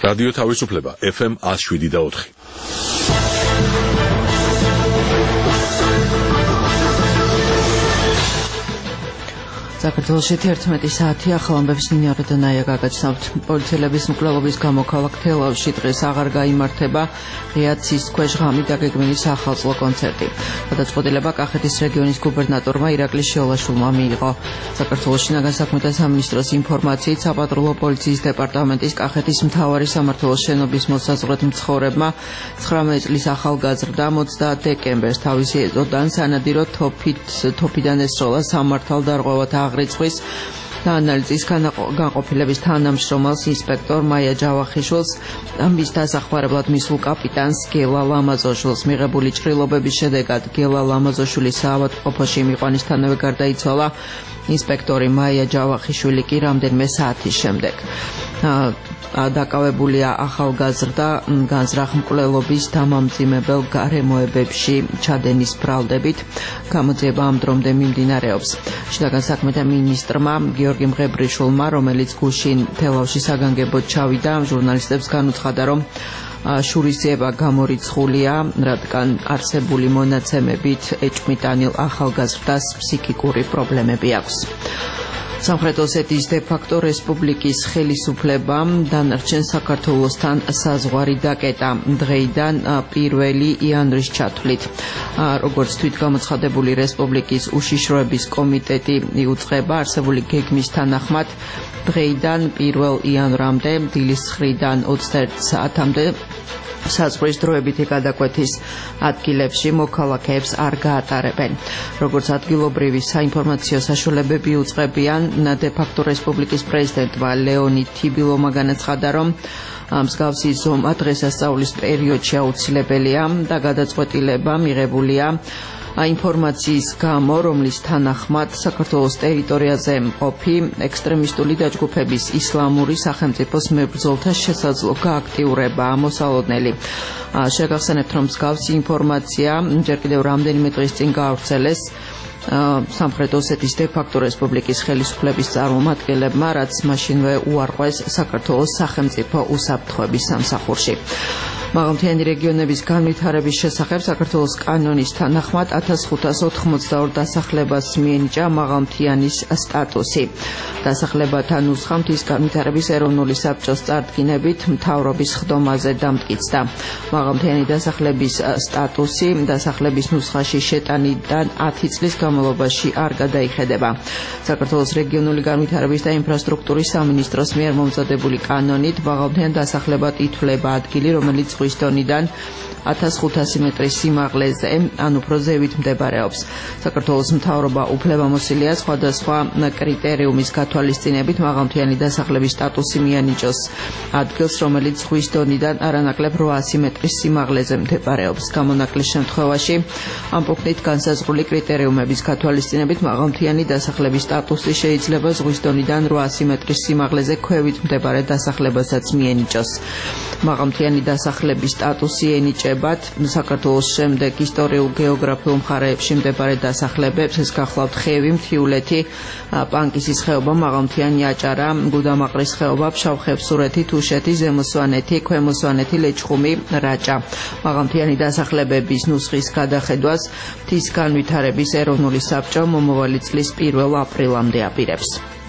რადიო თავისუფლება FM 107.4. საქართველოში 11 საათი ახალ ამბებს ნინიორე დანაია გაგაცნობთ. პოლიციელების მკვლელობის გამო ქალაქ თელავში დღეს აღარ გაიმართება ღია ცის ქვეშ ღამით დაგეგმილი საახალწლო კონცერტი. გადაწყვეტილება კახეთის რეგიონის გუბერნატორმა ირაკლი შეოლაშვილმა მიიღო. საქართველოს შინაგან საქმეთა სამინისტროს ინფორმაციით საპატრულო პოლიციის დეპარტამენტის კახეთის მთავარი სამმართველოს შენობის მოსაზღვრეთ მცხოვრებმა 19 წლის ახალგაზრდა 30 დეკემბერს თავისი ეზოდან სანადირო თოფიდან ესროლა სამმართველ დარღვევათა აღრიცხვის და ანალიზის განყოფილების თანამშრომელს ინსპექტორ მაია ჯავახიშვილს და მის დასახმარებლად მისულ კაპიტანს გელა ლამაზოშვილს. მიღებული ჭრილობების შედეგად გელა ლამაზოშვილის საავადმყოფოში მიყვანისთანავე გარდაიცვალა. ინსპექტორი მაია ჯავახიშვილი კი რამდენიმე საათის შემდეგ. დაკავებულია ახალგაზრდა განზრახ მკვლელობის დამამძიმებელ გარემოებებში ჩადენის ბრალდებით. გამოძიება ამ დრომდე მიმდინარეობს. შინაგან საქმეთა მინისტრმა გიორგი მღებრიშვილმა, რომელიც გუშინ თელავში საგანგებოდ ჩავიდა, ჟურნალისტებს განუცხადა, რომ შურისძიება გამორიცხულია, რადგან არსებული მონაცემებით ეჭვმიტანილ ახალგაზრდას ფსიქიკური პრობლემები აქვს. სამხრეთ ოსეთის დე-ფაქტო რესპუბლიკის ხელისუფლებამ დანარჩენ საქართველოსთან საზღვარი დაკეტა დღეიდან 1 იანვრის ჩათვლით. როგორც თვითგამოცხადებული რესპუბლიკის უშიშროების კომიტეტი იუწყება, არსებული გეგმის თანახმად დღეიდან 1 იანვრამდე დილის 9-დან 21 საათამდე საზღვრის დროებითი გადაკვეთის ადგილებში მოქალაქეებს არ გაატარებენ. როგორც ადგილობრივი საინფორმაციო საშუალებები იუწყებიან, დე-ფაქტო რესპუბლიკის პრეზიდენტმა ლეონიდ თიბილოვმა განაცხადა, რომ მსგავსი ზომა დღესასწაულის პერიოდში აუცილებელია და გადაწყვეტილება მიღებულია ინფორმაციის გამო, რომლის თანახმად საქართველოს ტერიტორიაზე მყოფი ექსტრემისტული დაჯგუფების ისლამური სახელმწიფოს მებრძოლთა შესაძლო გააქტიურებაა მოსალოდნელი. შეგახსენებთ, რომ მსგავსი ინფორმაცია ჯერ კიდევ რამდენიმე დღის წინ გაავრცელეს სამხრეთ ოსეთის დე-ფაქტო რესპუბლიკის ხელისუფლების წარმომადგენლებმა, რაც მაშინვე უარყვეს საქართველოს სახელმწიფო უსაფრთხოების სამსახურში. მაღალმთიანი რეგიონების განვითარების შესახებ საქართველოს კანონის თანახმად 1582 დასახლებას მიენიჭა მაღალმთიანის სტატუსი. დასახლებათა ნუსხა მთის განვითარების ეროვნული საბჭოს წარდგინებით მთავრობის ხდომაზე დამტკიცდა. მაღალმთიანი დასახლების სტატუსი დასახლების ნუსხაში შეტანიდან 10 წლის განმავლობაში არ გადაიხედება. საქართველოს რეგიონული განვითარების და ინფრასტრუქტურის სამინისტროს მიერ მომზადებული კანონით მაღალმთიან დასახლებად ითვლება ადგილი, რომელიც ზღვის დონიდან 1500 მეტრის სიმაღლეზე, ან უფრო ზევით მდებარეობს. საქართველოს მთავრობა უფლებამოსილია სხვადასხვა კრიტერიუმის გათვალისწინებით მაღალმთიანი დასახლების სტატუსი მიანიჭოს ადგილს, რომელიც ზღვის დონიდან არანაკლებ 800 მეტრის სიმაღლეზე მდებარეობს. გამონაკლის შემთხვევაში ამ პუნქტით განსაზღვრული კრიტერიუმების გათვალისწინებით მაღალმთიანი დასახლების სტატუსი შეიძლება ზღვის დონიდან 800 მეტრის სიმაღლეზე ქვევით მდებარე დასახლებასაც მიენიჭოს. მაღალმთიანი დასახლების სტატუსი ენიჭებათ საქართველოს შემდეგ ისტორიულ-გეოგრაფიულ მხარეებში მდებარე დასახლებებს, ეს გახლავთ ხევი, მთიულეთი, პანკისის ხეობა, მაღალმთიანი აჭარა, გუდამაყრის ხეობა, ფშავ-ხევსურეთი, თუშეთი, ზემო სვანეთი, ქვემო სვანეთი, ლეჩხუმი, რაჭა. მაღალმთიანი დასახლებების ნუსხის გადახედვას მთის განვითარების ეროვნული საბჭო მომავალი წლის 1 აპრილამდე აპირებს.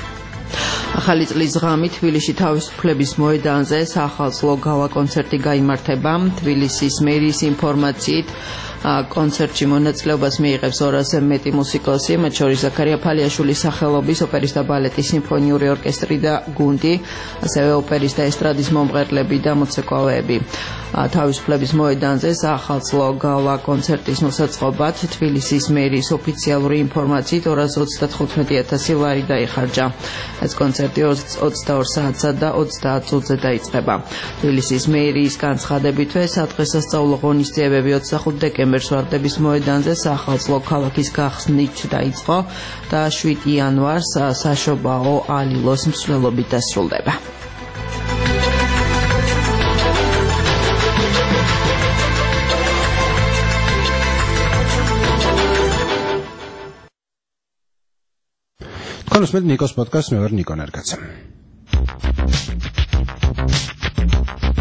ახალი წლის ღამით თბილისში თავისუფლების მოედანზე საახალწლო გალა კონცერტი გაიმართება. თბილისის მერიის ინფორმაციით კონცერტში მონაწილეობას მიიღებს 200-ზე მეტი მუსიკოსი, მათ შორის ზაქარია ფალიაშვილის სახელობის ოპერის და ბალეტის სიმფონიური ორკესტრი და გუნდი, ასევე ოპერის და ესტრადის მომღერლები და მოცეკვავეები. თავისუფლების მოედანზე საახალწლო გალა კონცერტის მოსაწყობად თბილისის მერიის ოფიციალური ინფორმაციით 235,000 ლარი დაიხარჯა. ეს კონცერტი 22 საათსა და 30 წუთზე დაიწყება. თბილისის მერიის განცხადებითვე სადღესასწაულო ღონისძიებები 25 დეკემბერს ვარდების მოედანზე საახალწლო ქალაქის გახსნით დაიწყო და 7 იანვარს საშობაო ალილოს მსვლელობით დასრულდება. Konusmet Nikos podcast me ver Nikon erkatzen.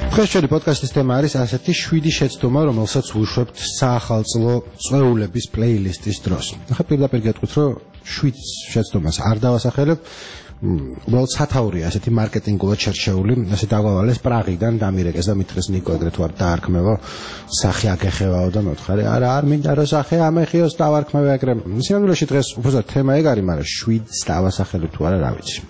დღეს პოდკასტის თემა არის ასეთი 7 შეცდომა, რომელსაც ვუშვებთ საახალწლო წვეულების პლეილისტის დროს. ახლა პირდაპირ გეტყვით, რომ 7 შეცდომას არ დავასახელებ, უბრალოდ სათაურია ასეთი მარკეტინგულად შერჩეული, ასე დაგვალეს პრაღიდან დამირეკეს და მითხრეს ნიკო ეგრეთ ვარ დაარქმევო, სახე აგეხევაო და მოთხარი, არა არ მინდა რომ სახე ამეხიოს დავარქმევო ეგრე. სინამდვილეში დღეს უბრალოდ თემა ეგ არის, მაგრამ 7 დავასახელებ თუ არა რა ვიცი.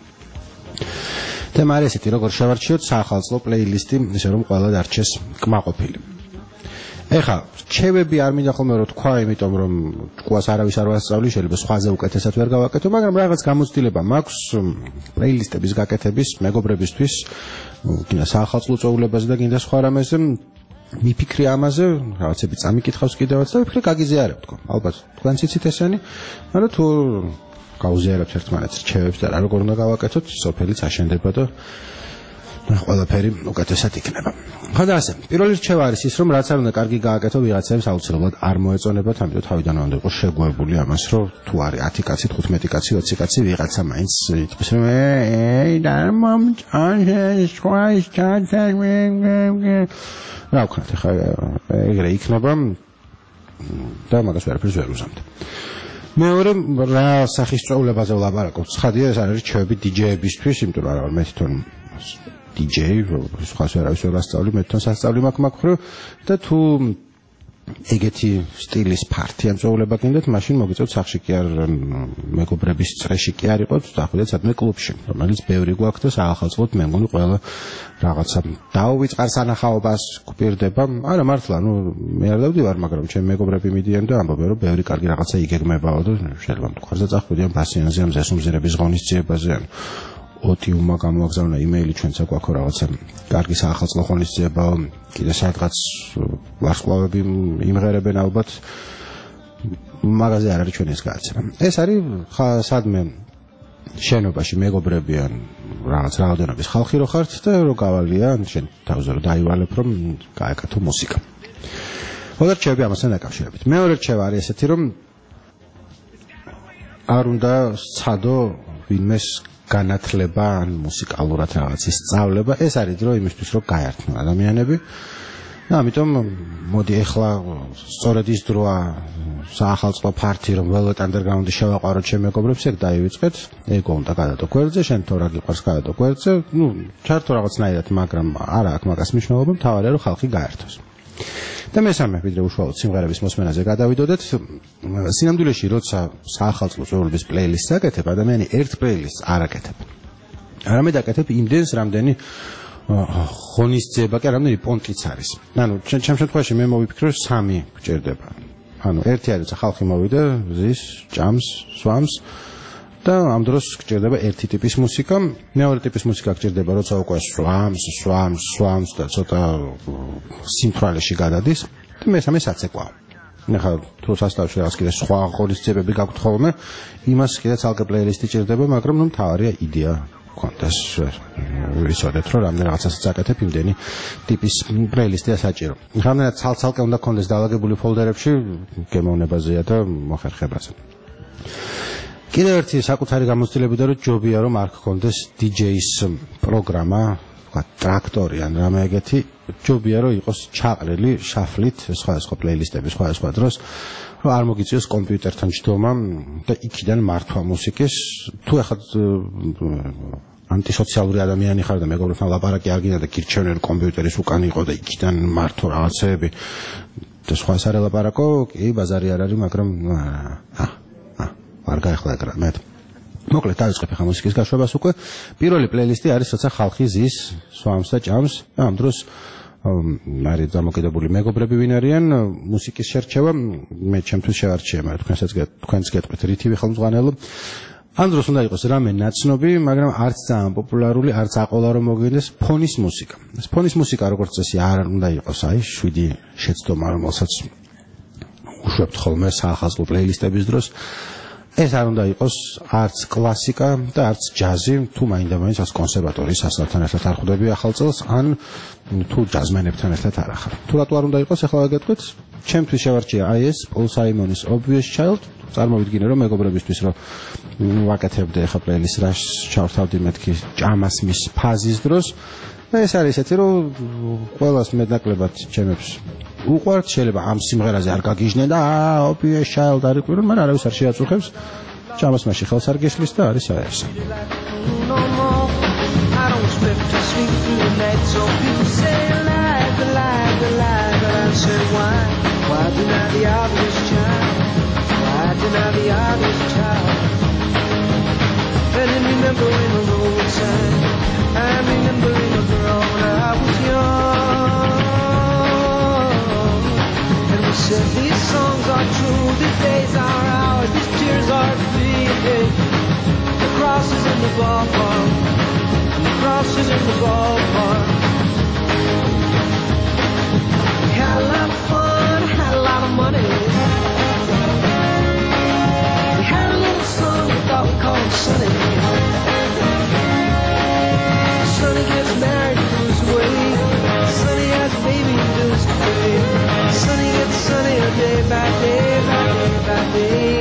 თემა არის ესეთი, როგორ შევარჩიოთ საახალწლო პლეილისტი, ისე რომ ყველა დარჩეს კმაყოფილი. ეხლა რჩევები არ მინდა ხოლმე რომ თქვა, იმიტომ რომ ჭკუას არავის არ ვასწავლი, შეიძლება სხვაზე უკეთესად ვერ გავაკეთო, მაგრამ რაღაც გამოცდილება მაქვს პლეილისტების გაკეთების მეგობრებისთვის, კიდე საახალწლო წვეულებაზე და კიდე სხვა რამეზე. მიფიქრი ამაზე, რაღაცები წამიკითხავს კიდევაც და ვიფიქრე გაგიზიარებ თქო. ალბათ თქვენც იცით ესენი, მაგრამ თუ გაუზიარებთ ერთმანეთს რჩევებს და რა როგორ უნდა გავაკეთოთ, სოფელიც აშენდება და ყველაფერი უკეთესად იქნება. ხოდა ასე, პირველი რჩევა არის ის, რომ რაც არ უნდა კარგი გააკეთო, ვიღაცებს აუცილებლად არ მოეწონებათ, ამიტომ თავიდანვე უნდა იყოს შეგუებული ამას, რომ თუ არის 10 კაცი, 15 კაცი, 20 კაცი, ვიღაცა მაინც იტყვის, რომ და მომჭანეს ხვაის ჩათენ რა ვქნათ, ხა ეგრე იქნება და მაგას ვერაფერს ვერ უზამთ. მეორე რა სახის წვეულებაზე ვლაპარაკობ. ცხადია, ეს არის რჩევები დიჯეებისთვის, იმიტომ რომ არა მე თვითონ DJ, სხვას ვერავის ვერ ასწავლი, მე თვითონ სასწავლი მაქვს მაგხრივ და თუ ეგეთი სტილის ფართი ამ წვეულება გინდათ, მაშინ მოგიწევთ სახში კი არ მეგობრების წრეში კი არ იყოთ, დახვიდეთ სადმე კლუბში, რომელიც ბევრი გვაქვს და საახალწლოდ მე მგონი ყველა რაღაცა დაუვიწყარ სანახაობას გვპირდება. არა მართლა, მე არ დავდივარ, მაგრამ ჩემი მეგობრები მიდიან და ამბობენ, რომ ბევრი კარგი რაღაცა იგეგმებაო და შეიძლება მტკვარზე წახვიდიან პასიანზე ამ ზესუმზირების ღონისძიებაზე. ოტიუმმა გამოაგზავნა იმეილი ჩვენც აქვაქვ რაღაცა კარგი საახალწლო ღონისძიებაო, კიდე სადღაც ვარსკვლავები იმღერებენ ალბათ, მაღაზე არ არის ჩვენ ეს გააცემა. ეს არის სადმე შენობაში მეგობრები ან რაღაც რაოდენობის ხალხი რო ხართ და რო გავალია შენ თავზე რო დაივალებ რომ გააკეთო მუსიკა. ოღონდ რჩევები ამასთან დაკავშირებით. მეორე რჩევა არის ესეთი, რომ არ უნდა სცადო ვინმეს განათლება ან მუსიკალურად რაღაცის სწავლება. ეს არის დრო იმისთვის, რომ გაერთონ ადამიანები. და ამიტომ მოდი ახლა სწორედ ის დროა საახალწლო ფართი, რომ Velvet Underground-ი შევაყაროთ ჩემ მეგობრებს, ეგ დაივიწყეთ. ეგო უნდა გადადო გვერდზე, შენ თუ რა გიყვარს გადადო გვერდზე. ჩართო რაღაცნაირად, მაგრამ არა აქვს მაგას მნიშვნელობა, მთავარია რომ ხალხი გაერთოს. და მესამე, ვიდრე უშუალოდ სიმღერების მოსმენაზე გადავიდოდეთ, სინამდვილეში როცა საახალწლო წვეულების პლეილისტს აკეთებ, ადამიანი ერთ პლეილისტს არ აკეთებ. არამედ აკეთებ იმდენს, რამდენი ღონისძიება კი რამდენი პონტიც არის. ანუ ჩემ შემთხვევაში მე მოვიფიქრე 3 გჭირდება. ანუ ერთი არის ხალხი მოვიდა, ზის, ჭამს, სვამს და ამ დროს გჭირდება ერთი ტიპის მუსიკა, მეორე ტიპის მუსიკა გჭირდება, როცა უკვე სვამს და ცოტა სიმთვრალეში გადადის და მესამე საცეკვაო. ახლა თუ სასტავში რაღაც კიდე სხვა ღონისძიებები გაქვთ ხოლმე, იმას კიდე ცალკე პლეილისტი ჭირდება, მაგრამ მთავარია იდეა კონტეს ვიცოდეთ რომ რამდენი რაღაცასაც აკეთებ, იმდენი ტიპის პლეილისტია საჭირო. რამდენად ცალ-ცალკე უნდა კონდეს დაალაგებული ფოლდერებში, გემოვნებაზეა და მოხერხებაზე. კიდევ ერთი საკუთარი გამოცდილებიდან რომ ჯობია რომ არ გქონდეს DJ-ის პროგრამა, ვთქვათ, ტრაქტორი ან რამე ეგეთი, ჯობია რომ იყოს ჩაყრილი შაფლით სხვადასხვა პლეილისტები სხვადასხვა დროს, რომ არ მოგიწიოს კომპიუტერთან ჯდომა და იქიდან მართვა მუსიკის. თუ ახლა ანტისოციალური ადამიანი ხარ და მეგობრებთან ლაპარაკი არ გინდა და გირჩევნე რომ კომპიუტერის უკან იყო და იქიდან მართო რაღაცეები და სხვა სარელაპარაკო, კი, ბაზარი არ არის, მაგრამ არ გაიხლა ეგრე მე. მოკლედ დავიწყებ ახლა მუსიკის გაშვებას უკვე. პირველი პლეილისტი არის, როცა ხალხი ზის, სვამს და ჭამს და ამ დროს არის დამოკიდებული მეგობრები ვინ არიან, მუსიკის შერჩევა მე ჩემთვის შევარჩიე, მაგრამ თქვენც გეტყვით რითივე ხელმძღვანელო. ამ დროს უნდა იყოს რამე ნაცნობი, მაგრამ არც ძალიან პოპულარული, არც აყოლა რომ მოგინდეს ფონის მუსიკა. ეს ფონის მუსიკა როგორც წესი არ უნდა იყოს, აი 7 შეცდომა, რომელსაც უშვებთ ხოლმე საახალწლო პლეილისტების დროს. ეს არ უნდა იყოს არც კლასიკა და არც ჯაზი, თუ მაინდა-მაინც ას კონსერვატორიის ასლთან ერთად არ ხვდები ახალ წელს, ან თუ ჯაზმენებთან ერთად არ ახარ. თუ რატო არ უნდა იყოს, ახლა გეტყვით, ჩემთვის შევარჩია აი ეს Paul Simonis Obvious Child. წარმოვიდგინე რომ მეგობრებისთვის რომ ვაკეთებდე ახლა პლეილისტს, რა ჩავთავდი მეთქი ჭამას მის ფაზის დროს ეს არის ესეთი რომ ყველას მეტნაკლებად ჩემებს უყვართ შეიძლება ამ სიმღერაზე არ გაგიჟნენ და ოპიეს child არ იყვნენ მაგრამ არავის არ შეაწუხებს ჭამას მასში ხელს არ გესლის და არის აერს And remembering a road sign, I'm remembering a girl when I was young. And we said these songs are true, these days are ours, these tears are free. The cross is in the ballpark, the cross is in the ballpark. We had a lot of fun, had a lot of money. We had a little son, we thought we called him Sonny. Sonny gets married and moves away. Sonny has a baby and goes to play. Sonny gets sunnier day by day by day by day.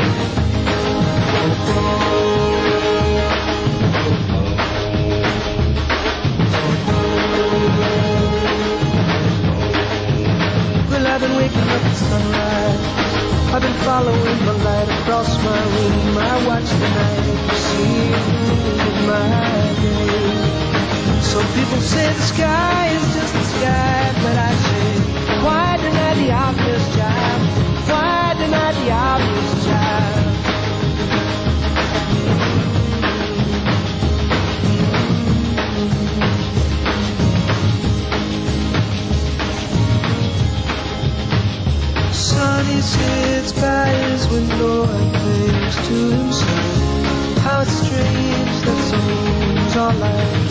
Well, I've been waking up at sunrise. I've been following the light across my room. I watch the night proceed with my day. Some people say the sky is just the sky, but I say, why deny the obvious, child? Why deny the obvious, child? Sonny sits by his window and thinks to himself, how it's strange that songs are like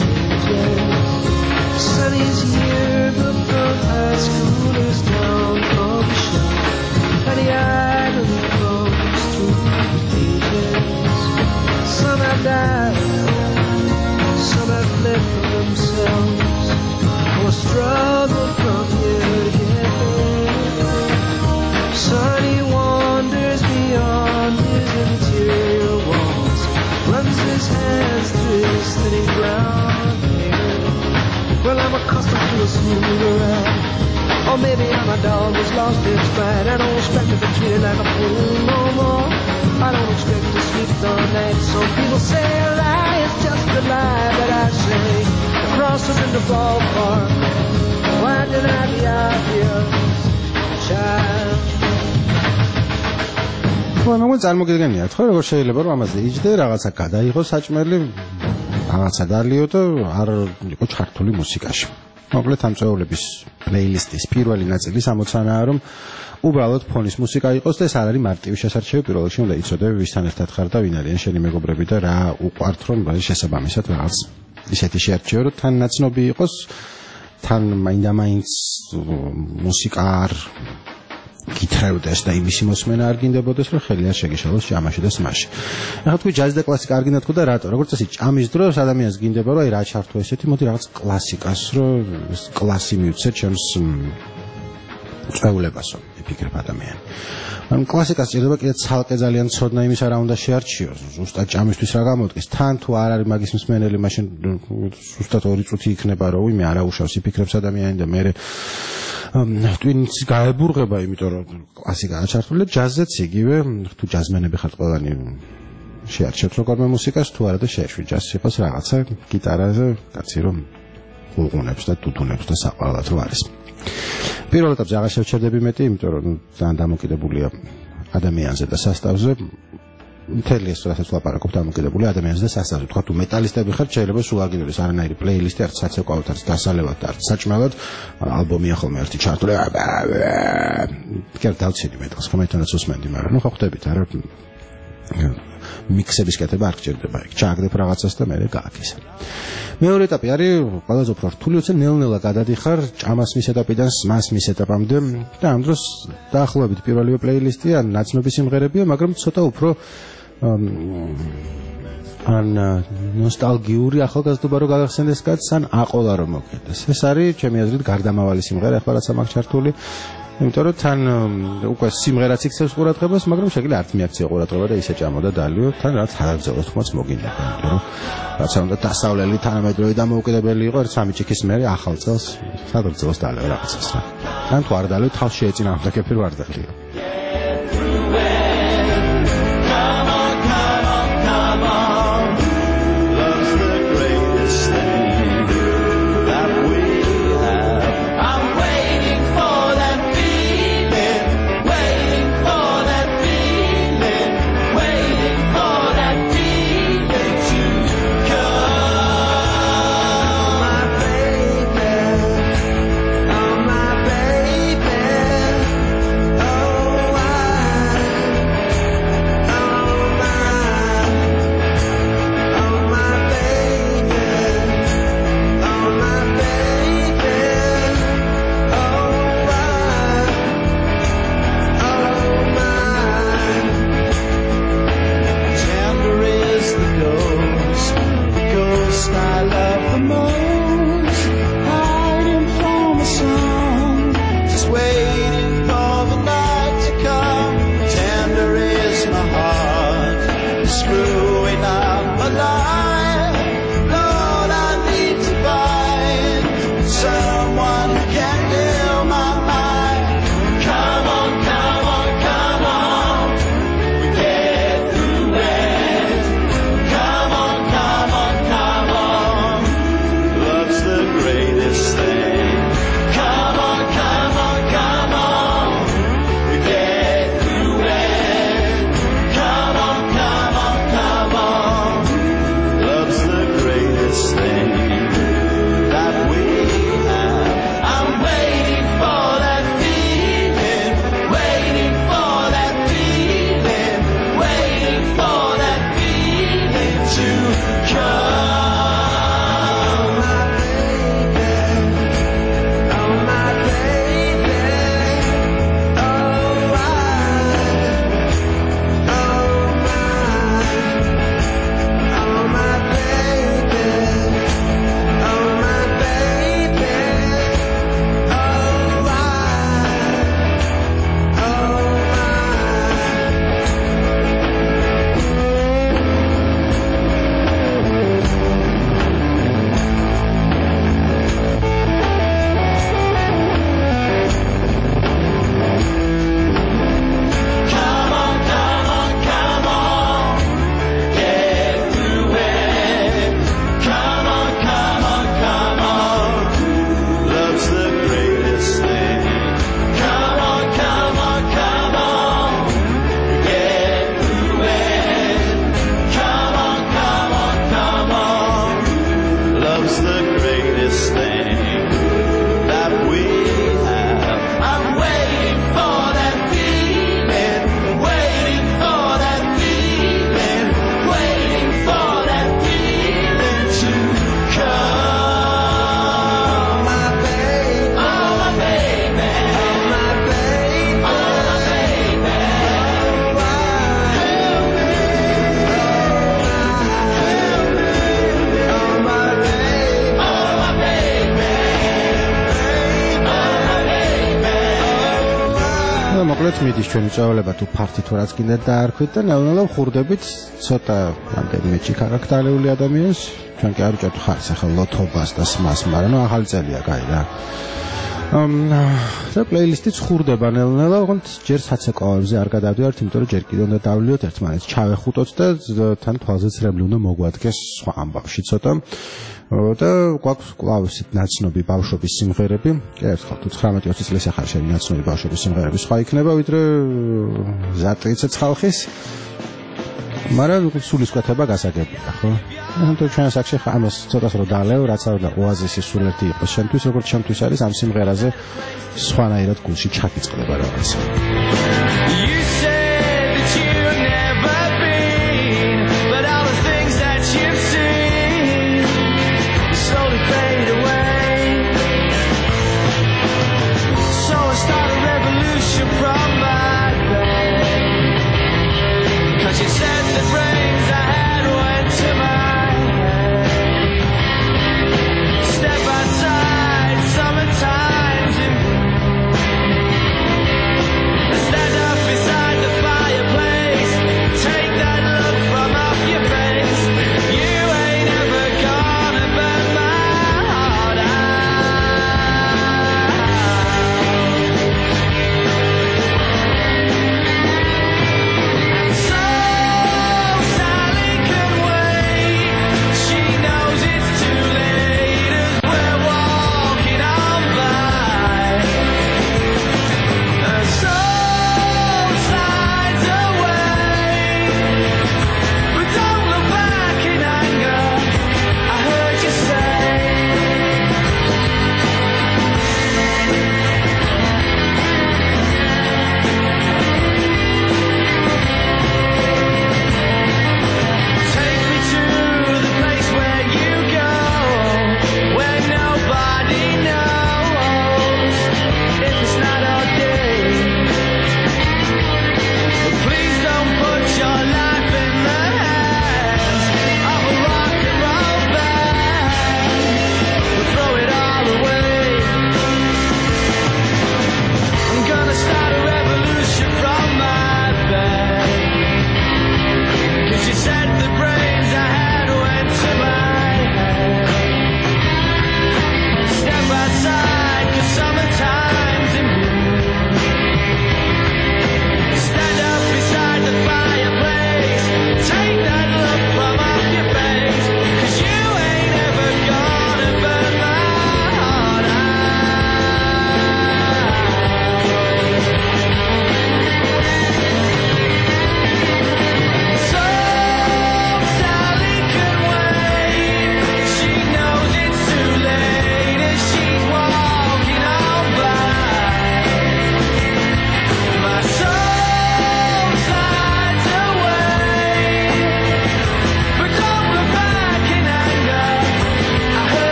Sonny's yearbook from high school is down from the shelf, and the island goes through the pages. Some have died, some have fled from themselves, or struggled from here to there. Sonny wanders beyond his interior walls, runs his hands through his thinning brown hair. Well, I'm accustomed to a smooth ride, or maybe I'm a dog who's lost its pride. I don't expect to be treated like a fool no more. I don't expect to sleep the night. Some people say a lie is just a lie, but I say the cross is in the ballpark. Why deny the obvious, child? მაგრამ წარმოგიდგენია თქო როგორ შეიძლება რომ ამაზე იჯდე რაღაცა გადაიღო საჭმელი რაღაცა დალიო და არ იყო ჩართული მუსიკაში. მოკლედ ამ წეულების პლეილისტის პირველი ნაწილი ამოცანაა რომ უბრალოდ ფონის მუსიკა იყოს და ეს არ არის მარტივი შესარჩევი პირველ რიგში უნდა იცოდე ვისთან ერთად ხარ და ვინ არიან შენი მეგობრები და რა უყვართ რომ შესაბამისად რაღაც ისეთი შეარჩევო რომ თან ნაცნობი იყოს თან მაინდა-მაინც მუსიკა არ გითხრევდეს და იმისი მოსმენა არ გინდებოდეს რომ ხელი არ შეგეშალოს ჭამაში და სმაში. ახლა თქვი ჯაზი და კლასიკა არ გინდა თქო და რატო? როგორც წესი ჭამის დროს ადამიანს გინდება რომ აი რა ჩართო ესეთი მოდი რაღაც კლასიკას რომ კლასი მივცე ჩემს წეულებასო იფიქრებ ადამიანი. მაგრამ კლასიკას ჭირდება კიდე ცალკე ძალიან ცოდნა იმის არა უნდა შეარჩიოს. ზუსტად ჭამისთვის რა გამოდგეს? თან თუ არ არის მაგის მსმენელი მაშინ ზუსტად 2 წუთი იქნება რომ ვიმე არა უშავს იფიქრებს ადამიანი და მე twins გაებურღება იმიტომ რომ კლასიკაა ჩართული ჯაზზეც იგივე თუ ჯაზმენები ხართ ყველანი შეარჩევთ როგორმე მუსიკას თუ არა და შეეშვი ჯაზს იყოს რაღაცა გიტარაზე კაცი რომ ყურყუნებს და თუთუნებს და საყვალად რო არის პირველ ეტაპზე აღარ შევჩერდები მეტი იმიტომ რომ ძალიან დამოკიდებულია ადამიანზე და სასტავზე მთელი ეს რასაც ვაპარაკობ დამოკიდებული ადამიანზე და სასტავზე თქვა თუ მეტალისტები ხართ შეიძლება სულ არ გიდოდეს არანაირი პლეილისტი არც საცეკვავად არც დასალევად არც საჭმელად ალბომია ხოლმე ერთი ჩართული კიდევ დავცინი მეტალს ხმეთანაც უსმენდი მაგრამ ნუ ხო ხვდებით არა მიქსების კეთება არ გჭირდება იქ ჩააგდებ რაღაცას და მერე გააკისე მეორე ეტაპი არის ყველაზე უფრო რთული უცე ნელ-ნელა გადადიხარ ჭამას მის ეტაპიდან სმას მის ეტაპამდე და ამ დროს დაახლოებით პირველივე პლეილისტი ან ნაცნობი სიმღერებია მაგრამ ცოტა უფრო ან ნოსტალგიური ახალგაზრდობა რო გავახსენდეს კაცს ან აყოლა რომ მოგედეს ეს არის ჩემი აზრით გარდამავალი სიმღერა ახლა რაც ამაქვს ჩართული იმიტომ რომ თან უკვე სიმღერაც იქცევს ყურადღებას, მაგრამ შეიძლება არც მიაქცია ყურადღება და ისე ჭამოდა დალიო, თან რაც არაგზავნოს თქმაც მოგინდება, იმიტომ რომ რაც უნდა დასავლელი თანამედროვე დამოუკიდებელი იყო, ერთ სამი ჭიქის მერე ახალ წელს სადღაც დალიო რაღაცას რა. თან თუ არ დალიო თავში ეწინააღმდეგე ვარ დალიო. მიდის ჩვენი წვეულება თუ ფართი თუ რაც კიდე დაარქვით და ნელ-ნელა ვხურდებით ცოტა რამდენიმე ჩიქარაქტარული ადამიანს ჩვენ კი არ ვჭერთ ხარს ახლა ლოთობას და სმას მაგრამ ახალი წელია კაი რა და პლეილისტიც ხურდება ნელ-ნელა ოღონდ ჯერ საცეკვავებზე არ გადავდივართ იმიტომ რომ ჯერ კიდე უნდა დავლიოთ ერთმანეთს ჩავეხუტოთ და თან თვალზეც რემლი უნდა მოგვადგეს სხვა ამბავში ცოტა და გვაქვს კვლავ ისეთ ნაცნობი ბავშვობის სიმღერები. კი ერთხელ თუ 19-20 წლის ახალ შენი ნაცნობი ბავშვობის სიმღერები სხვა იქნება, ვიდრე ზატიცეც ხალხის. მაგრამ სულის კვეთება გასაგებია, ხო? ანუ ჩვენ საქმე ხა ამას ცოტას რო დალევ, რაც არ უნდა ოაზისის სულერთი იყოს შენთვის, როგორც ჩემთვის არის ამ სიმღერაზე სხვანაირად გულში ჩაკიწყდება რაღაც.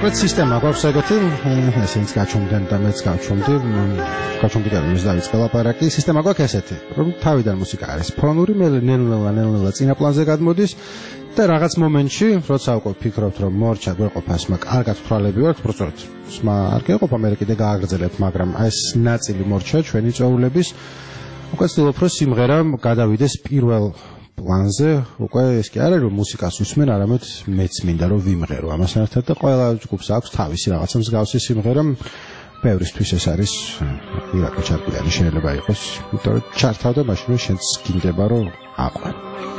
კონკრეტ სისტემა გვაქვს ეგეთი, ესენც გაჩვენდნენ და მეც გავჩვენდი, გაჩვენდიდან ის დაიწყო ლაპარაკი. სისტემა გვაქვს ესეთი, რომ თავიდან მუსიკა არის ფონური, მე ნელ-ნელა წინა პლანზე გადმოდის და რაღაც მომენტში, როცა უკვე ვფიქრობთ, რომ მორჩა გვეყოფასმა კარგად თვალები ვართ, უბრალოდ სმა არ გეყოფა, მე კიდე გააგრძელებთ, მაგრამ ეს ნაწილი მორჩა ჩვენი წვეულების. უკვე ვცდილობ, რომ სიმღერა გადავიდეს პირველ პლანზე, უკვე ეს კი არა რომ მუსიკას უსმენ, არამედ მეც მინდა რომ ვიმღერო ამასთან ერთად და ყველა ჯგუფს აქვს თავისი რაღაცა მსგავსი სიმღერა. ბევრისთვის ეს არის ირაკლი ჩარკვიანი შეიძლება იყოს, იმიტომ რომ ჩართავ და მაშინ შენც გინდება რომ აყვან.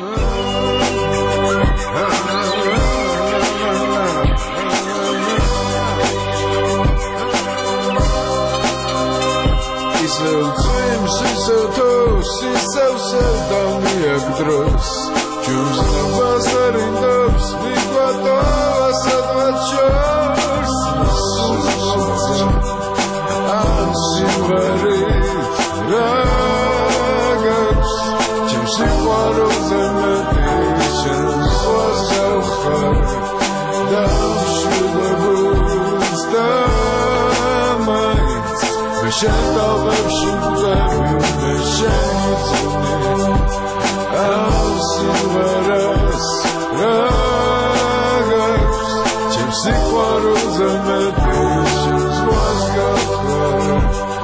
Dros, jums na vasarindos, viqvatovas atvačors. Ansivarit ragats, jums iqvaros emetīšanas vasauhar, davšudabūs damaits, vešētāvevši glevi, vešēnicuni. Silveras ragats, чем сикварuz emetīšanas vasauhar,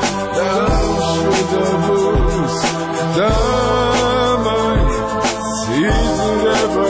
davšudabūs damaits, izreba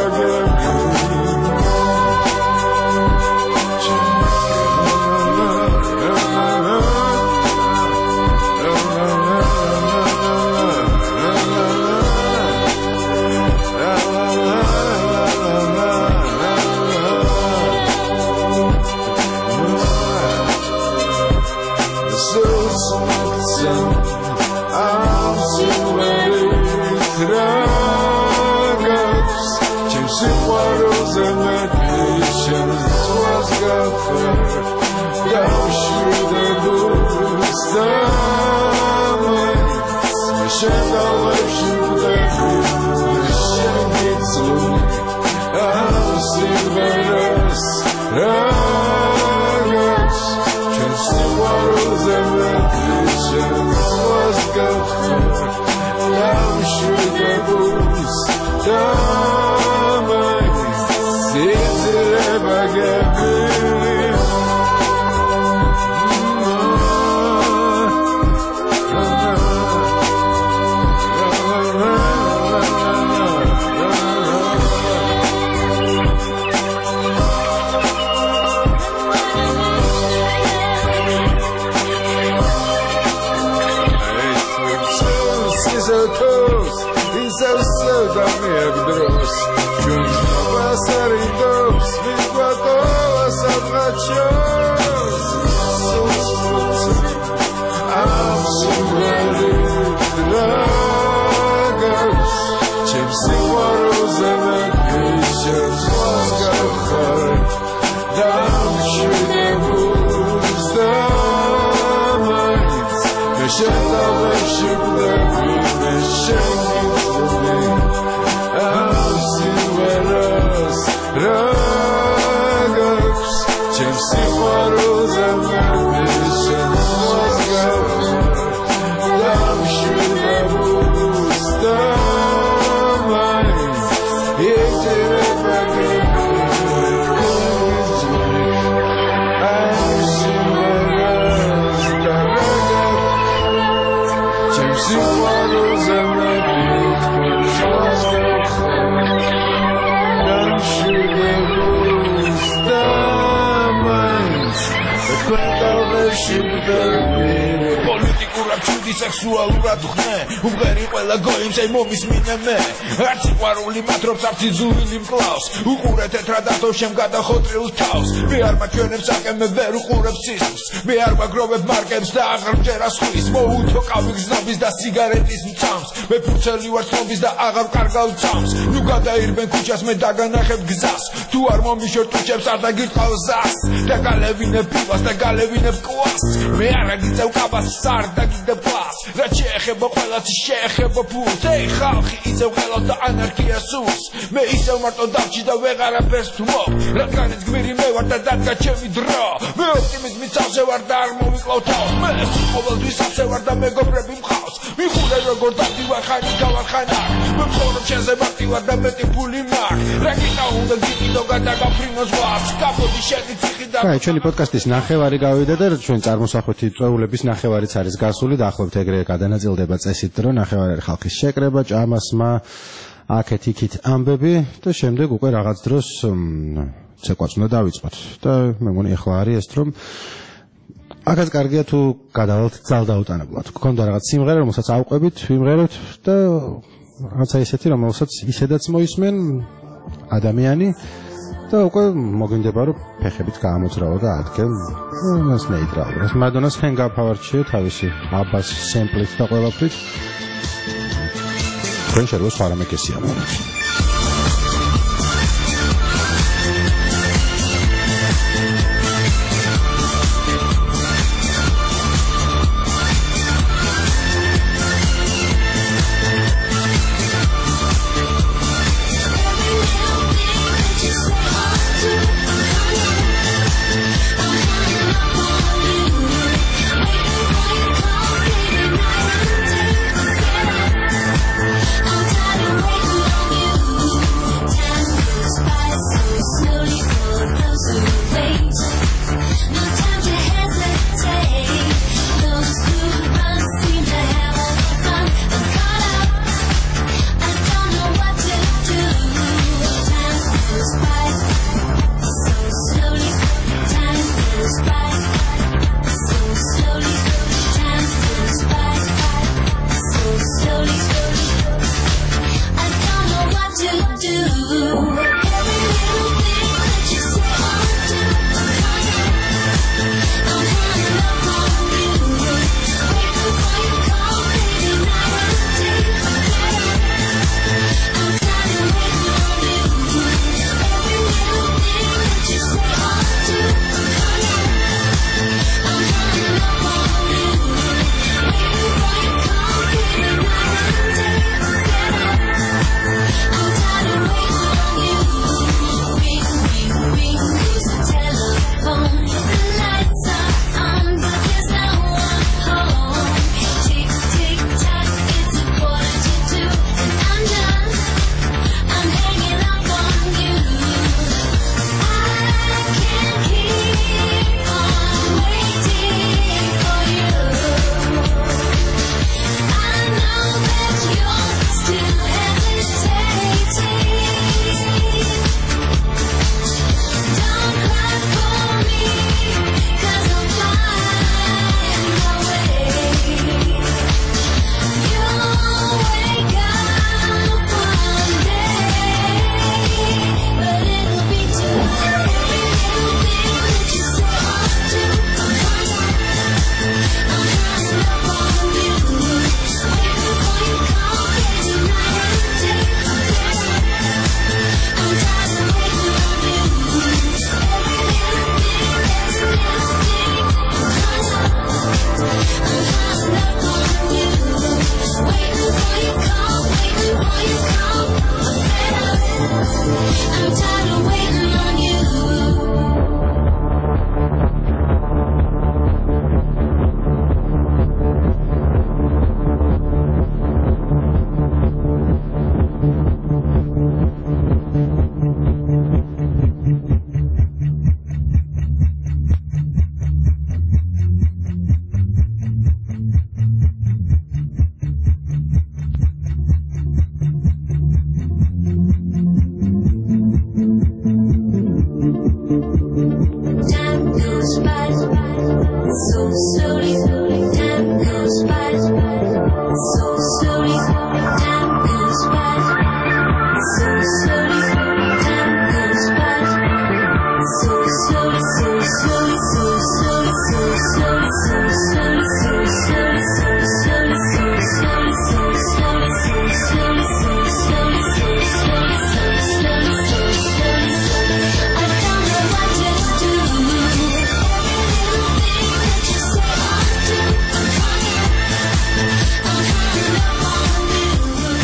სექსუალურად ხნე უმღერი ყველა გოიმს აი მომისმინე მე არც ყვარული მატრობს არც იძულილი მკლავს უყურე თეთრადათო შემგადახოტრილ თავს მე არ მაჩვენებს აკე მე ვერ უყურებ სისხლს მე არ მაგრობებ მარკებს და აღარ მჯერა სხვის მოუთო კავი გზნობის და სიგარეტის მცამს მე ფურცელი ვარ ცნობის და აღარ კარგავ ცამს ნუ გადაირბენ ქუჩას მე დაგანახებ გზას თუ არ მომიშორ ტუჩებს არ დაგირტყავ ზას და გალევინებ პივას და გალევინებ კვას მე არ აგიწევ კაბას არ დაგიდებ ხმას რაც შეეხება ყველას შეეხება ფულს ей ხალხი ისევ ხელოთ და ანარქია სულს მე ისევ მარტო დავჭი და ვეღარაფერს თმობ რადგანაც გმირი მე ვარ და დადგა ჩემი დრო მე ოპტიმიზმით სავსე ვარ და არ მოვიკლავ თავს მე ყოველთვის ასე ვარ და მეგობრები მყავს მიხურე როგორ დავდივარ ხანი გავარხანა მე მწონობ შენზე მარტი ვარ და მეტი ფული მაქვს რა გიტა უნდა გიტიდო გადაგაფრინოს ვას კაფოდი შენი ციხი და აი ჩვენი პოდკასტის ნახევარი გავიდა და ჩვენ წარმოსახვეთი წვეულების ნახევარიც არის გასული და ახლობთ ეგრე გადანაწილდება წესით რომ ნახევარი ხალხის შეკრება ჭამასმა აქეთ იქით ამბები და შემდეგ უკვე რაღაც დროს ცეკვაც უნდა დავიწყოთ და მე მგონი ახლა არის ეს რომ აქაც კარგია თუ გადავალთ ძალდაუტანებლად გქონდა რაღაც სიმღერა რომელსაც ავყვებით ვიმღერებთ და რაღაცა ისეთი რომელსაც ისედაც მოისმენ ადამიანი და უკვე მოგინდება რომ ფეხებით გამოძრავო და ადგენ მას ნეიტრალურს მადონას ხენ გაფავარჩიო თავისი აბას სემპლით და ყველაფრით ჩვენ შევოს ფარამეკესია I'm tired of waiting on you.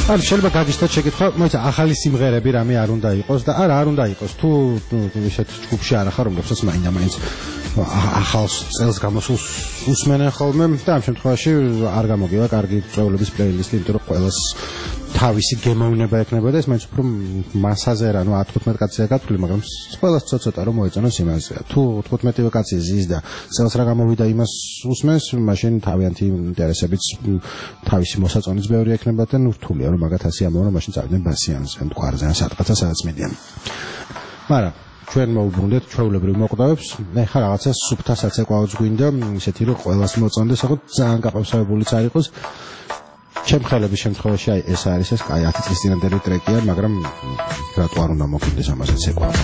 ან შეიძლება გაგიშთოთ შეკითხვა, მოიცა ახალი სიმღერები რამე არ უნდა იყოს და არა არ უნდა იყოს. თუ ისეთ ჯგუფში არ ახარ, რომელსაც მაინდა-მაინც ახალ წელს გამოსულს უსმენენ ხოლმე და ამ შემთხვევაში არ გამოგივა კარგი წვეულების პლეილისტი, იმიტომ რომ ყველას თავისი გემოვნება ექნება და ეს მაინც უფრო მასაზე რა, 10-15 კაცია გათვლი, მაგრამ ყველას ცოტა რომ მოეწონოს იმაზეა. თუ 15-ვე კაცი ზის და წელს რა გამოვიდა იმას უსმენს, მაშინ თავიანთი ინტერესებიც თავისი მოსაწონიც ბევრი ექნება და რთულია რომ მაგათ ასე ამბობენ, რომ მაშინ წავიდნენ ბასიანზე, მტკვარზე ან სადღაცა სადაც მიდიან. მაგრამ ჩვენ მოუბრუნდეთ ჩვეულებრივ მოკვდავებს. ეხლა რაღაცა სუფთასაც ეკვაოც გვინდა, ისეთი რომ ყველას მოწონდეს, ახლა ძალიან გაყავსებულიც არ იყოს. ჩემხელების შემთხვევაში აი ეს არის ეს კაი 10 წლის წინანდელი ტრეკია, მაგრამ რატო არ უნდა მოგინდეს ამასაც ეკვავა.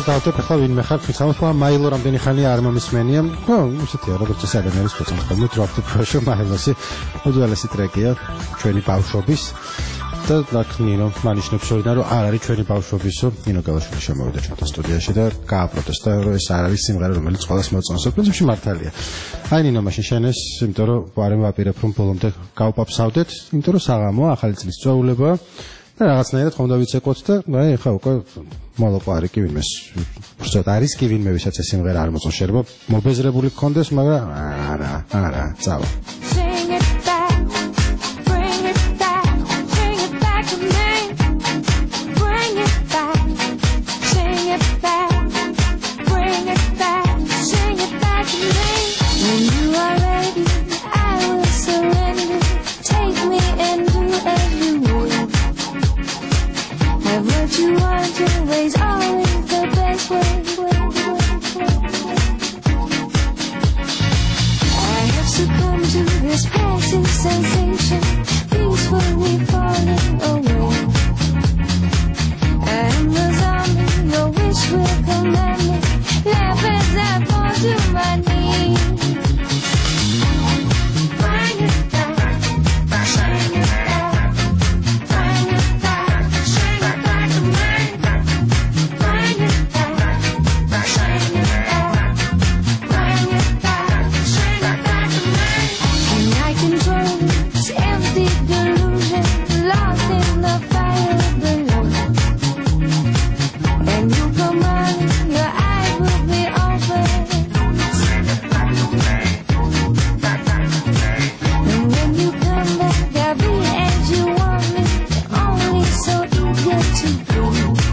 დავდებ ახლა ვინმე ხარ ფიქრობ რომ მაილო რამდენი ხანია არ მომისმენია ხო ისეთია როგორც ეს ადამიანის ფოტო ხომ დრაფტ პროშო მაილოსი უძველესი ტრეკია ჩვენი ბავშვობის და ლაკნინო მანიშნებს შორიდან რომ არ არის ჩვენი ბავშვობისო ნინო გალაშვილი შემოვიდა ჩვენთან სტუდიაში და გააპროტესტა რომ ეს არ არის სიმღერა რომელიც ყველას მოწონს პრინციპში მართალია აი ნინო მაშინ შენ ეს იმიტომ რომ ვარემ ვაპირებ რომ ბოლომდე გავპაფსავდეთ იმიტომ რომ საღამოა ახალი წლის წვეულება და რაღაცნაირად ხომ დავიცეკოთ და აი ხა უკვე მოლოყარი კი ვინმეს უბრალოდ არის კი ვინმე ვისაც ეს სიმღერა არ მოწონს შეიძლება მობეზრებული გქონდეს მაგრამ არა წავა Sensation, peacefully falling away. I'm a zombie, your wish will command me. Laugh as I fall to my knees. Bring it back, bring it back, bring it back, bring it back to me. Bring it back, bring it back, bring it back, bring it back to me. And I control this empty delusion, lost in the fire below. And you come on, your eyes will be open. And when you come back, I'll be as you want me, only so eager to be.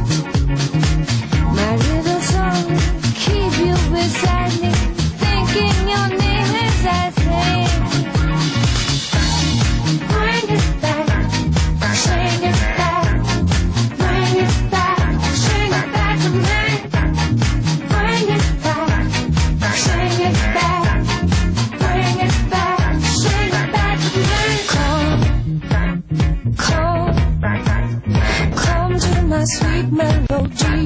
My little song, keep you beside me, thinking your name as I sing. Bring it back, bring it back, bring it back, bring it back to me. Bring it back, bring it back, bring it back, bring it back to me. Come to my sweet melody.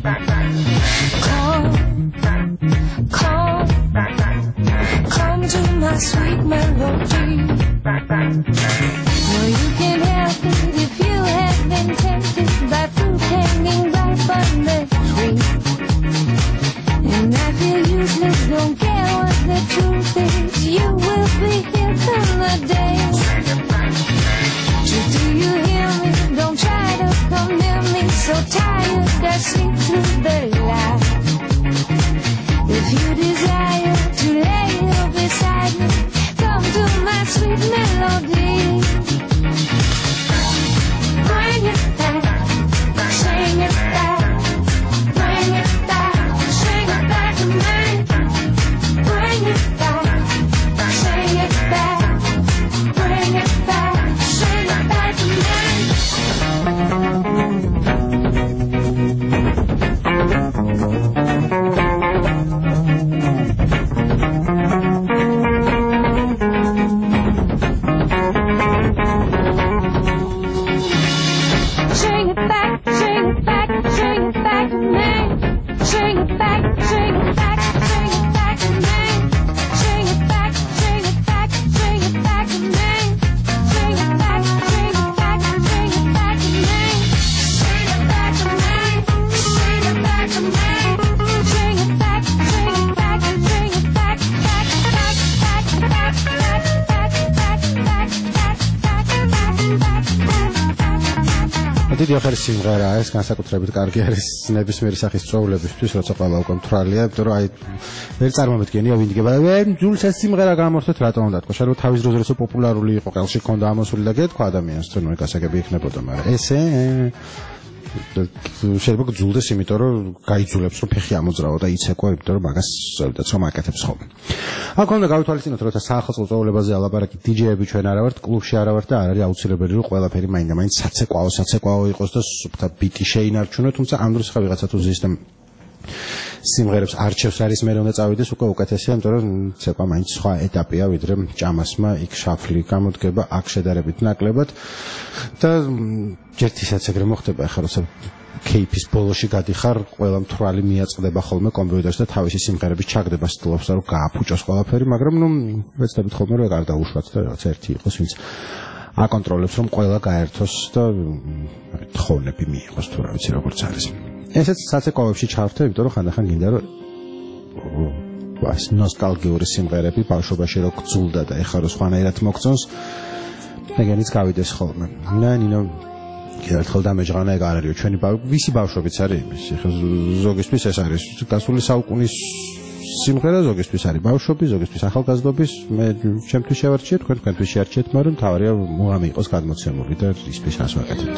Come to my sweet melody. No, you can't help it if you have been tempted by fruit hanging ripe on the tree. And I feel useless, don't care what the truth is. You will be here till the day. Just do you hear me? Don't try to come near me. So tired, I sleep through the light. If you desire to lay here beside me, come to my sweet melody. Bring it back, bring it back, bring it back, bring it back to me. Bring it back, bring it back, bring it back, bring it back to me. Bring it back, bring it back, bring it back to me. Bring it back, bring it back, bring it back to me. Bring it back, bring it back, bring it back to me. Bring it back, bring it back, bring it back to me. Bring it back to me, bring it back to me. Bring it back, bring it back, bring it back, back, back, back, back, back, back, back, back, back, დიდი ახალი სიმღერაა ეს განსაკუთრებით კარგი არის ნებისმიერი სახის წვეულებისთვის როცა ყველა უკვე მთვრალია იმიტომ რომ აი ვერ წარმომედგენია ვინ დგება ძულს ეს სიმღერა გამორთეთ რატომ უნდა თქვა შეიძლება თავის დროზე როცა პოპულარული იყო ყელში ქონდა ამოსული და გეთქვა ადამიანს თუ ნუ გასაგები იქნებოდა მაგრამ ესე შეიძლება გძულდეს იმიტომ რომ გაიძულებს რომ ფეხი ამოძრავო და იცეკვა იმიტომ რომ მაგას ზევდაც რომ აკეთებს ხოლმე აქ უნდა გავითვალისწინოთ როცა საახალწლო წვეულებაზე ალაპარაკი დიჯეები ჩვენ არა ვართ კლუბში არა ვართ და არ არის აუცილებელი რომ ყველაფერი მაინდა-მაინც საცეკვაო იყოს და სუფთა ბიტი შეინარჩუნო თუმცა ამ დროს ხა ვიღაცა თუ ზის სიმღერებს არჩევს არის მე უნდა წავიდეს უკვე უკეთესია იმიტომ რომ ცეკვა მაინც სხვა ეტაპია ვიდრე ჭამასმა იქ შაფლი გამოდგება აქ შედარებით ნაკლებად და ჯერთისაც ეგრე მოხდება ახლა როცა кейფის ბოლოში გადიხარ, ყველა მთვრალი მიაწყდება ხოლმე კომპიუტერს და თავისი სიმღერების ჩაგდებას ცდილობს და რომ გააფუჭოს ყველაფერი, მაგრამ ვეცდებით ხოლმე რომ არ დაუშვათ და რაღაც ერთი იყოს, ვინც აკონტროლებს რომ ყველა გაერთოს და თხოვნები მიიღოს თუ რა ვიცი როგორც არის. ესეც საცეკვავებში ჩავთე, იმიტომ რომ ხანდახან გინდა რომ ნოსტალგიური სიმღერები ბავშვობაში რო გძულდა და ეხლა რო სხვანაირად მოგწონს, ეგენიც გავიდეს ხოლმე. ნინო ერთხელ დამეჯღანა ეგ არ არისო ჩვენი ვისი ბავშვობიც არის იმის. ეხლა ზოგისთვის ეს არის გასული საუკუნის სიმღერა, ზოგისთვის არის ბავშვობის, ზოგისთვის ახალგაზრდობის. მე ჩემთვის შევარჩიეთ, თქვენთვის შეარჩიეთ, მაგრამ თავარია მუღამი იყოს გადმოცემული და ისთვის რას ვაკეთებთ.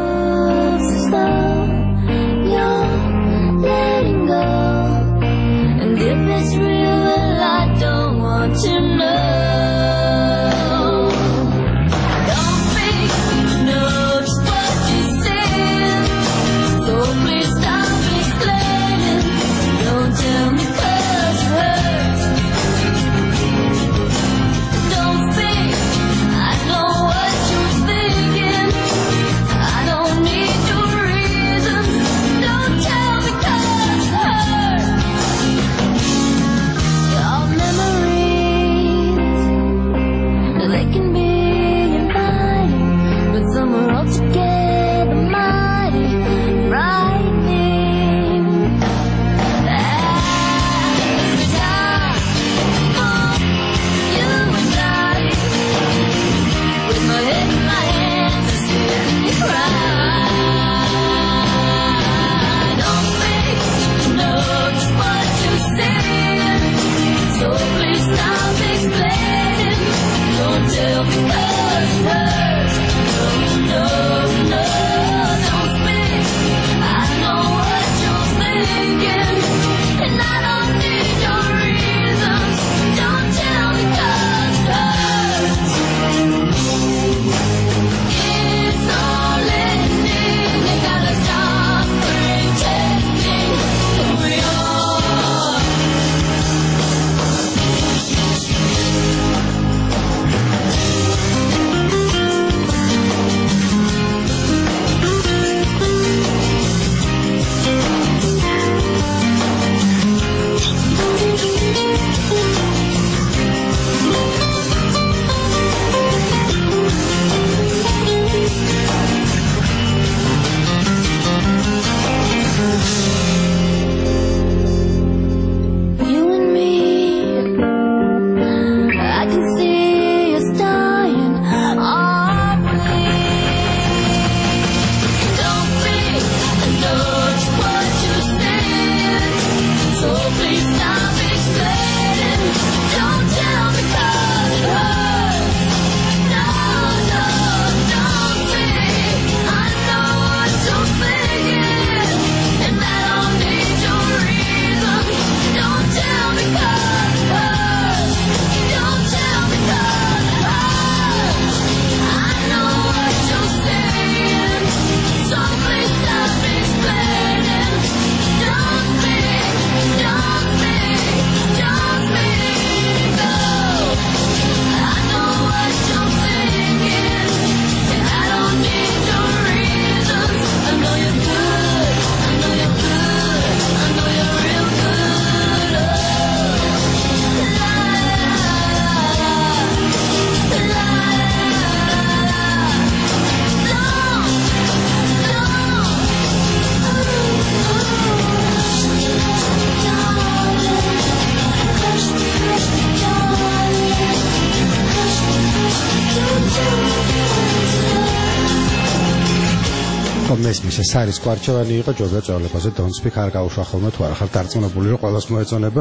მესმის ეს არის კვარჩევანი იყო ჯობია წვეულებაზე don't speak არ გაუშვა ხოლმე თუ არა ხარ დარწმუნებული რომ ყველას მოეწონება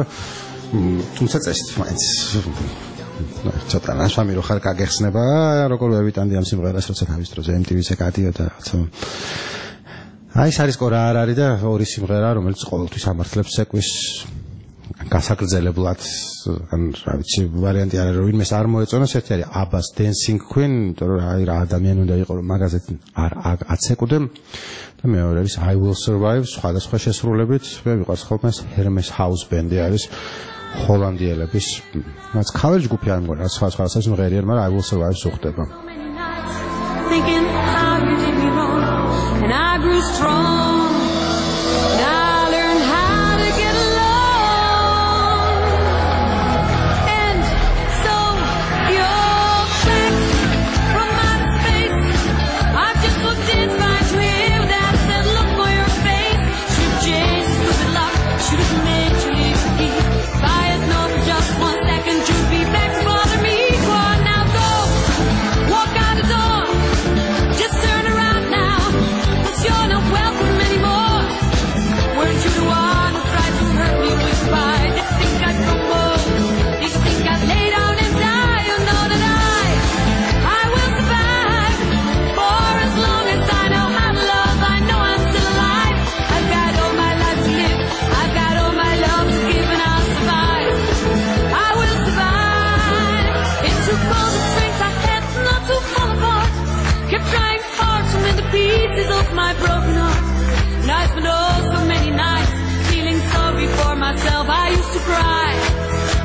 თუმცა წესით მაინც ცოტა ნაშვამი რო ხარ გაგეხსნება როგორ ვევიტანდი ამ სიმღერას როცა თავის დროზე MTV-ზე გადიოდა რაცა აი ეს არის ყორა არ არის და ორი სიმღერა რომელიც ყოველთვის ამართლებს ცეკვის გასაგრძელებლად ან რა ვიცი ვარიანტი არის რომ ვინმეს არ მოეწონოს ერთი არის ABBA-ს Dancing Queen იმიტომ რომ აი რა ადამიანი უნდა იყო რომ მაგაზე არ აცეკუდე და მეორე არის I Will Survive სხვადასხვა შესრულებით მე ვიყვარს ხოლმე Hermes House Band-ი არის ჰოლანდიელების რაც cover ჯგუფი არ მგონია სხვა სიმღერია მაგრამ I Will Survive სუხდება Thinking how you did me wrong and I grew strong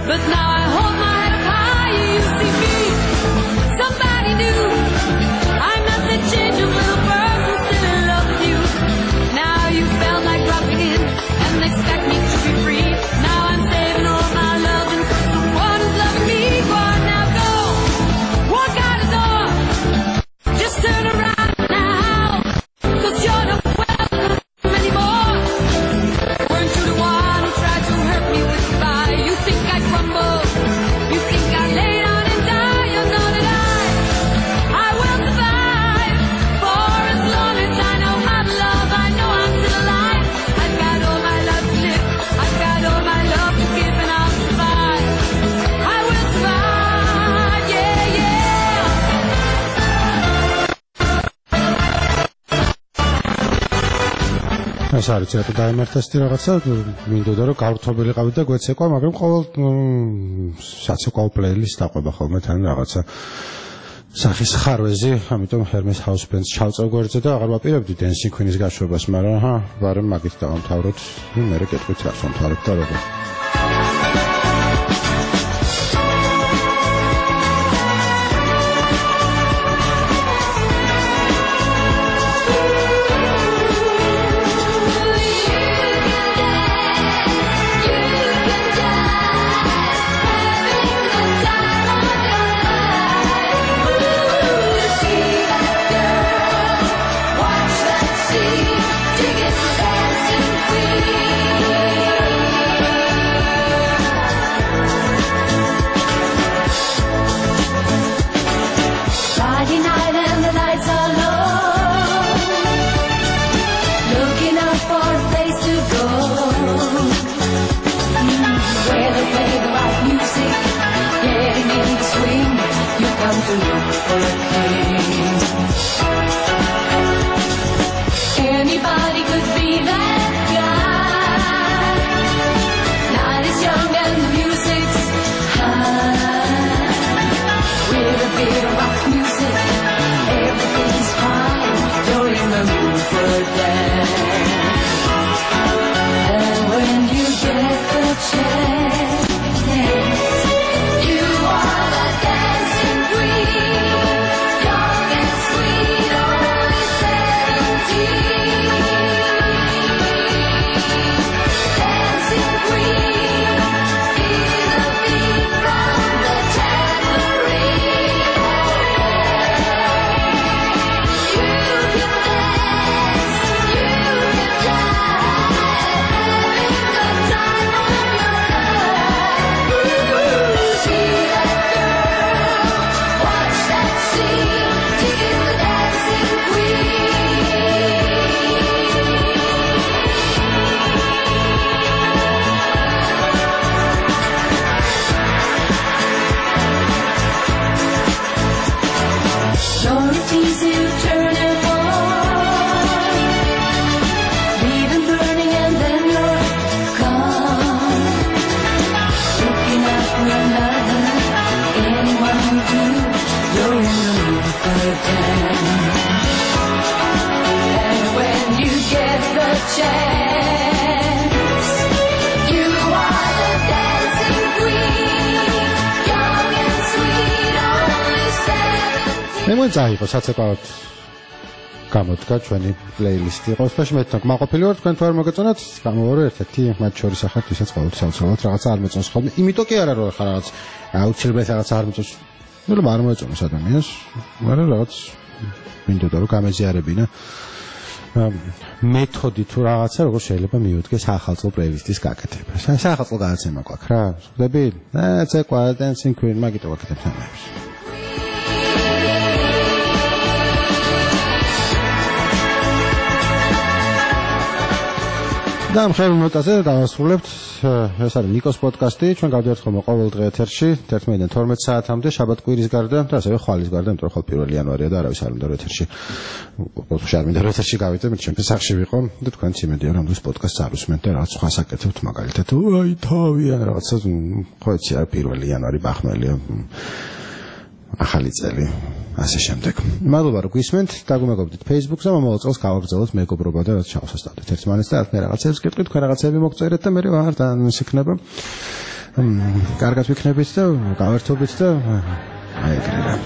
But now I hold my head up high, you see me, somebody new. I'm not the changeable person, still in love with you. Now you felt like dropping in and expect me to be free. Now I'm saving all my love and the one who's loving me. Go on now, go, walk out the door, just turn around now, 'cause you're not welcome anymore. Weren't you the one who tried to hurt me with a lie? You think I'd crumble, you think I'd lay down and die. You know that I will survive. For as long as I know how to love, I know I'm still alive. I've got all my love to live, I've got all my love to give, and I'll survive. I will survive, yeah, yeah. ეს არის ცოტა დაემართა სტი რაღაცა მინდოდა რომ გავრცობილი ყავით და გვეცეკვა, მაგრამ ყოველ საცეკვაო პლეილისტს დაყვება ხოლმე თან რაღაცა სახის ხარვეზი, ამიტომ Hermes House Bands ჩავწევ გვერდზე და აღარ ვაპირებდი Dancing Queen-ის გაშვებას, მაგრამ ვარემ მაგით დავამთავროთ. მე კეთვით რას ვამთავრებ და როგორ. Friday night and the lights are low, looking out for a place to go, where they play the right music, getting in the swing. You come to look for a king. Anybody could be that guy. Night is young and the music's high. With a bit of rock music, everything's fine. You're in the mood for a dance. And when you get the chance, you are the dancing queen. Young and sweet, only 17. Dancing queen, feel the beat from the tambourine. You can dance, you can jive, having the time of your life. See that girl, watch that scene, dig the dancing queen. No routines to turn it on, leave them burning and then you're gone. Looking out for another, anyone who do, you're in the mood for a dance. And when you get the chance, you are the dancing queen. Young and sweet, only 17. მე მოიწაიღო საცეკვაოდ გამოდგა ჩვენი პლეილისტი. ყოველთვის მე თქმა ვარ თქვენ თუ არ მოგეწონათ, გამოვარო ერთ-ერთი მათ შორის ახალ ვისაც ყოველთვის ავცალოთ რაღაცა არ მეწონს ხოლმე. იმიტომ კი არა რომ ხარ რაღაც აუცილებლად რაღაც არ მეწონს. ნუ არ მოეწონოს ადამიანს, მაგრამ რაღაც მინდოდა რომ გამეზიარებინა მეთოდი თუ რაღაცა როგორ შეიძლება მიუდგეს ახალწლ პლეილისტის გაკეთებას. ახალწლ გადაცემა გვაქვს რა. ხვდები? ცეკვა Dancing Queen მაგიტო ვაკეთებ თამაშს. და მხოლოდ ნოტაზე დავასრულებთ. ეს არის ნიკოს პოდკასტი. ჩვენ გავდივართ ხოლმე ყოველ დღე ეთერში 11-დან 12 საათამდე, შაბათ-კვირის გარდა და ასევე ხვალის გარდა, იმიტომ რომ ხვალ 1 იანვარია და არავის არ უნდა რომ ეთერში ყოველთვის არ მინდა რომ ეთერში გავიდე, მე ჩემ სახში ვიყო და თქვენც იმედია რომ ეს პოდკასტს არ უსმენთ და რაღაც სხვას აკეთებთ, მაგალითად აი თავი ან რაღაცა ხო იცი არ 1 იანვარი ბახმელია ახალი წელი ასე შემდეგ. მადლობა რომ გვისმენთ, დაგვიმეგობრდით Facebook-ზე, მომავალ წელს გავაგრძელოთ მეგობრობა და ჩავსასწავლეთ ერთმანეთს და მე რაღაცებს გეტყვით, თქვენ რაღაცები მოგწერეთ და მე ვარ და ისიქნება. კარგად ვიქნებით და გავერთობით და აი ეგრე რა.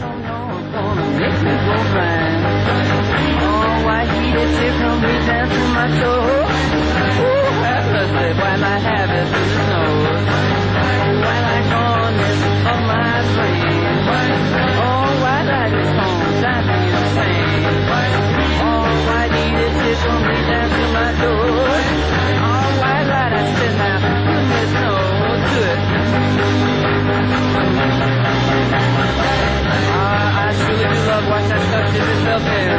Watch that stuff to yourself there.